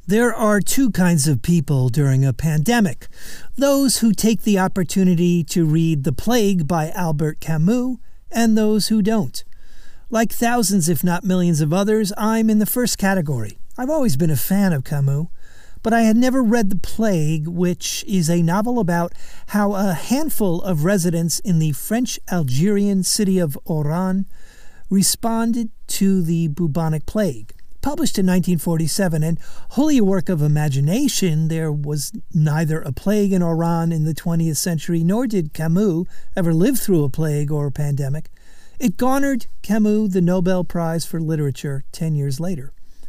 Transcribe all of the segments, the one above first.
There are two kinds of people during a pandemic. Those who take the opportunity to read The Plague by Albert Camus, and those who don't. Like thousands, if not millions of others, I'm in the first category. I've always been a fan of Camus, but I had never read The Plague, which is a novel about how a handful of residents in the French-Algerian city of Oran responded to the bubonic plague. Published in 1947, and wholly a work of imagination, there was neither a plague in Oran in the 20th century, nor did Camus ever live through a plague or a pandemic. It garnered Camus the Nobel Prize for Literature 10 years later.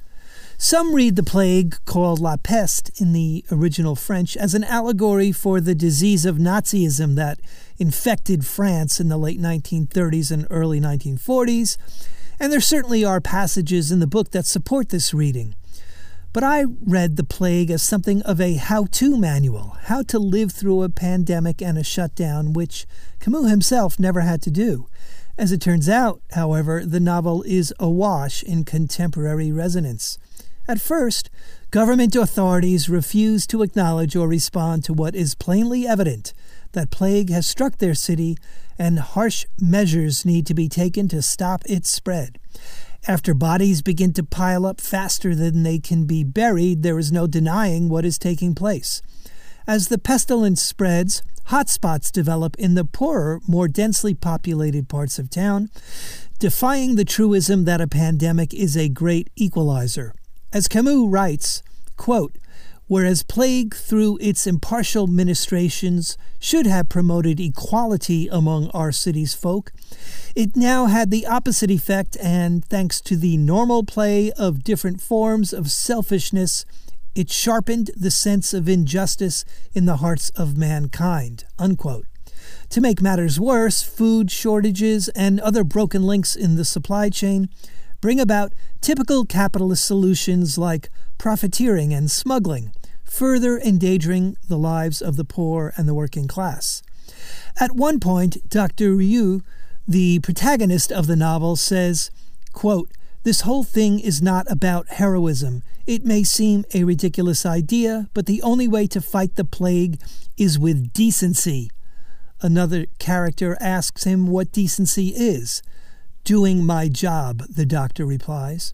Some read The Plague, called La Peste in the original French, as an allegory for the disease of Nazism that infected France in the late 1930s and early 1940s, and there certainly are passages in the book that support this reading. But I read The Plague as something of a how-to manual, how to live through a pandemic and a shutdown, which Camus himself never had to do. As it turns out, however, the novel is awash in contemporary resonance. At first, government authorities refuse to acknowledge or respond to what is plainly evident, that plague has struck their city and harsh measures need to be taken to stop its spread. After bodies begin to pile up faster than they can be buried, there is no denying what is taking place. As the pestilence spreads, hotspots develop in the poorer, more densely populated parts of town, defying the truism that a pandemic is a great equalizer. As Camus writes, quote, "Whereas plague, through its impartial ministrations, should have promoted equality among our city's folk, it now had the opposite effect, and thanks to the normal play of different forms of selfishness, it sharpened the sense of injustice in the hearts of mankind." Unquote. To make matters worse, food shortages and other broken links in the supply chain bring about typical capitalist solutions like profiteering and smuggling, further endangering the lives of the poor and the working class. At one point, Dr. Rieu, the protagonist of the novel, says, quote, "This whole thing is not about heroism. It may seem a ridiculous idea, but the only way to fight the plague is with decency." Another character asks him what decency is. "Doing my job," the doctor replies.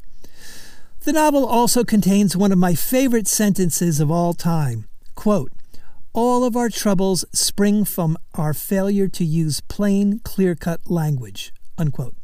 The novel also contains one of my favorite sentences of all time. Quote, "All of our troubles spring from our failure to use plain, clear-cut language." Unquote.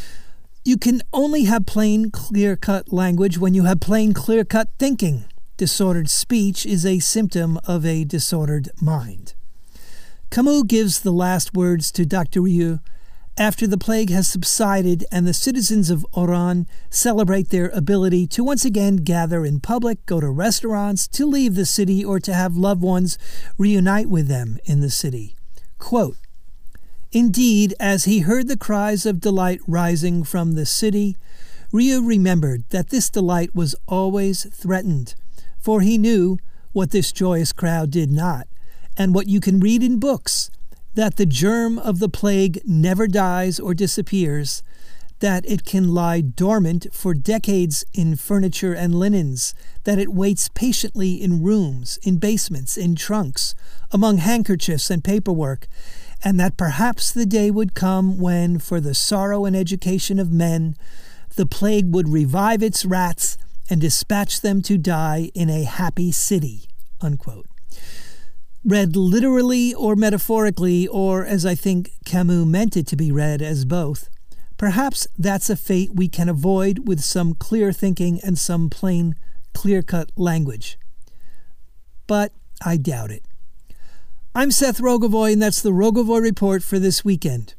You can only have plain, clear-cut language when you have plain, clear-cut thinking. Disordered speech is a symptom of a disordered mind. Camus gives the last words to Dr. Rieu after the plague has subsided and the citizens of Oran celebrate their ability to once again gather in public, go to restaurants, to leave the city, or to have loved ones reunite with them in the city. Quote, "Indeed, as he heard the cries of delight rising from the city, Rieu remembered that this delight was always threatened, for he knew what this joyous crowd did not, and what you can read in books, that the germ of the plague never dies or disappears, that it can lie dormant for decades in furniture and linens, that it waits patiently in rooms, in basements, in trunks, among handkerchiefs and paperwork, and that perhaps the day would come when, for the sorrow and education of men, the plague would revive its rats and dispatch them to die in a happy city." Unquote. Read literally or metaphorically, or as I think Camus meant it to be read as both, perhaps that's a fate we can avoid with some clear thinking and some plain, clear-cut language. But I doubt it. I'm Seth Rogovoy, and that's the Rogovoy Report for this weekend.